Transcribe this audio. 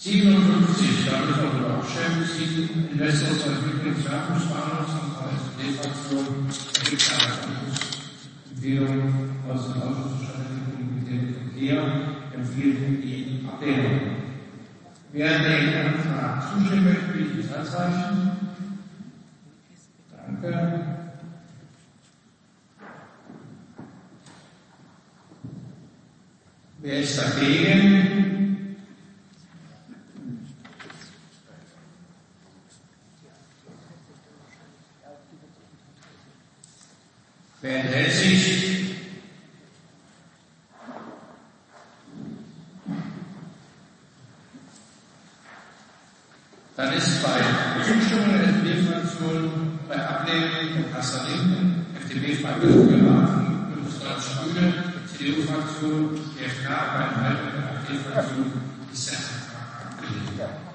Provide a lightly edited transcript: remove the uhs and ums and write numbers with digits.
57, da müssen wir darüber abstimmen, Investors- und Entwicklungswerbungsplanung von der SPD-Fraktion. Da gibt es eine Empfehlung aus dem Ausschuss für Stadtentwicklung und Verkehr, empfiehlt die Ablehnung. Wer dem Antrag zustimmen möchte, bitte ich Handzeichen. Danke. Wer ist dagegen? Wer enthält sich? Dann ist bei Zustimmung der SPD-Fraktion, bei Ablehnung der Kassel-Linken, FDP-Fraktion geraten, Bundesdeutsche Grüne, CDU-Fraktion, die FK, bei Enthaltung der AfD-Fraktion ist der Antrag abgelehnt.